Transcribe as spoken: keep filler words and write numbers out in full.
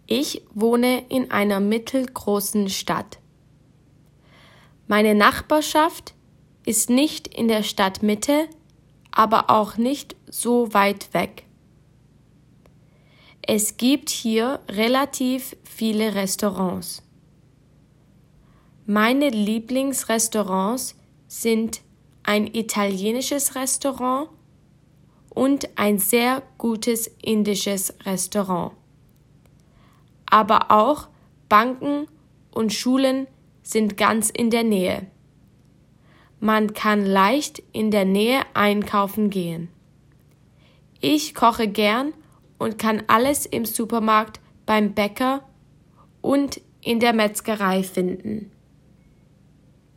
Ich wohne in einer mittelgroßen Stadt. Meine Nachbarschaft ist nicht in der Stadtmitte, aber auch nicht so weit weg. Es gibt hier relativ viele Restaurants. Meine Lieblingsrestaurants sind ein italienisches Restaurant und ein sehr gutes indisches Restaurant. Aber auch Banken und Schulen sind ganz in der Nähe. Man kann leicht in der Nähe einkaufen gehen. Ich koche gern und kann alles im Supermarkt, beim Bäcker und in der Metzgerei finden.